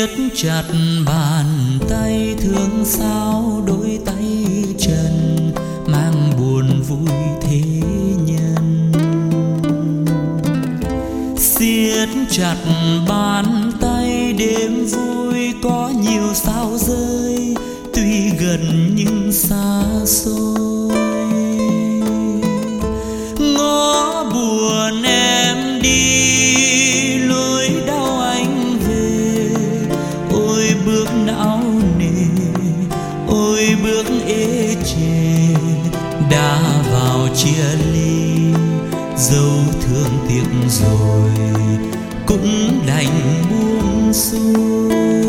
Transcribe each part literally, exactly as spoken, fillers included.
siết chặt bàn tay thương sao đôi tay trần mang buồn vui thế nhân. Siết chặt bàn tay đêm vui có nhiều sao rơi tuy gần nhưng xa xôi. Ngõ buồn em đi lối đau anh về, ôi bước não nề, ôi bước ê chề, đã vào chia ly dấu thương tiếc rồi cũng đành buông xuôi.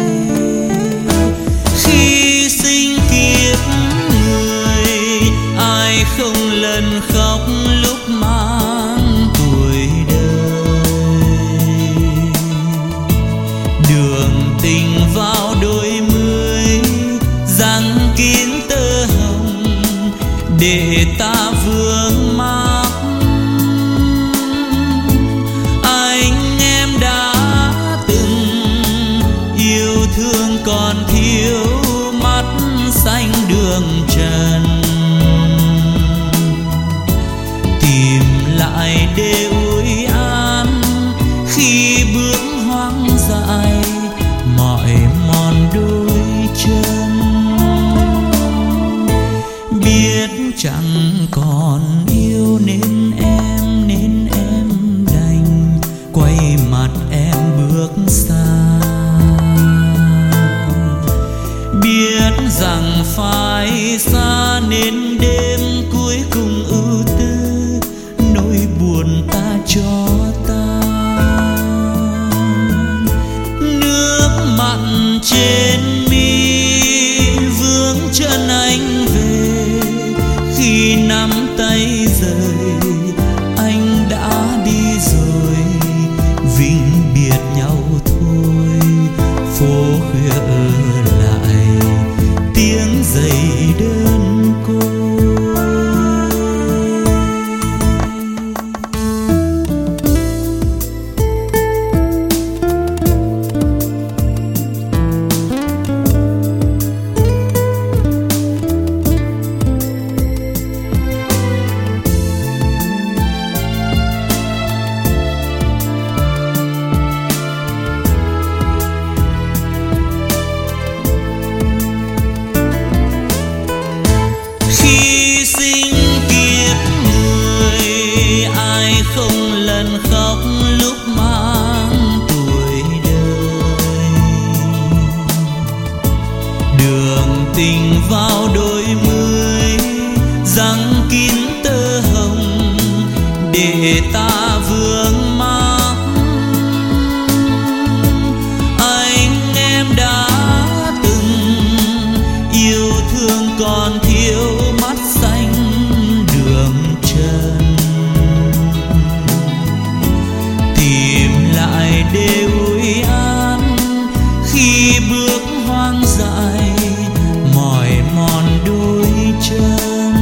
Khi sinh kiếp người ai không lần khóc lúc mang tuổi đời. Đường tình vào đôi mươi răng kín tơ hồng để ta vương mắc. Anh em đã từng yêu thương còn thiếu mắt xanh đường trần, tìm lại để ủi an khi bước hoang dại mỏi mòn đôi chân. Biết chẳng còn yêu nên em nên em đành quay mặt em bước xa. Biết rằng phải xa nên đêm cuối cùng ưu tư nỗi buồn ta cho ta. Nước mặn trên mi vướng chân anh về, khi nắm tay rời anh đã đi rồi vĩnh biệt nhau thôi. Phố khuya ở lại tiếng giày đơn côi. Khi sinh kiếp người ai không lần khóc lúc mang tuổi đời. Đường tình vào đôi mươi răng kín tơ hồng để ta vương mắc. Anh em đã từng yêu thương còn thiếu mắt xanh đường trần, tìm lại để ủi an khi bước hoang dại mỏi mòn đôi chân.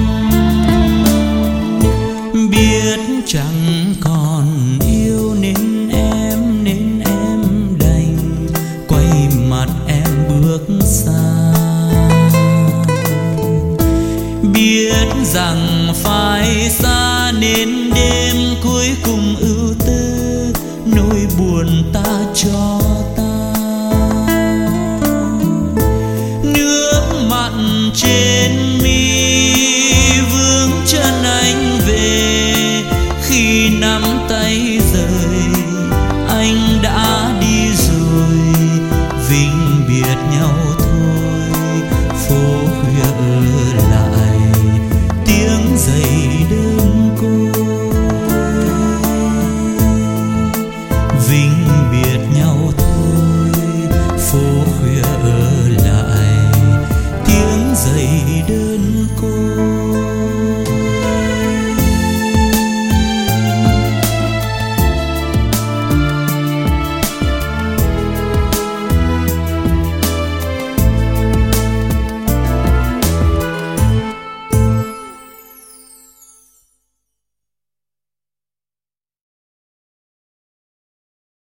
Biết chẳng còn yêu nên em nên em đành quay mặt em bước xa. Biết rằng phải xa nên đêm cuối cùng ưu tư nỗi buồn ta cho ta. Nước mặn trên mi vướng chân anh về, khi nắm tay rời anh đã đi rồi vĩnh biệt nhau thôi. Phố khuya ở lại tiếng giày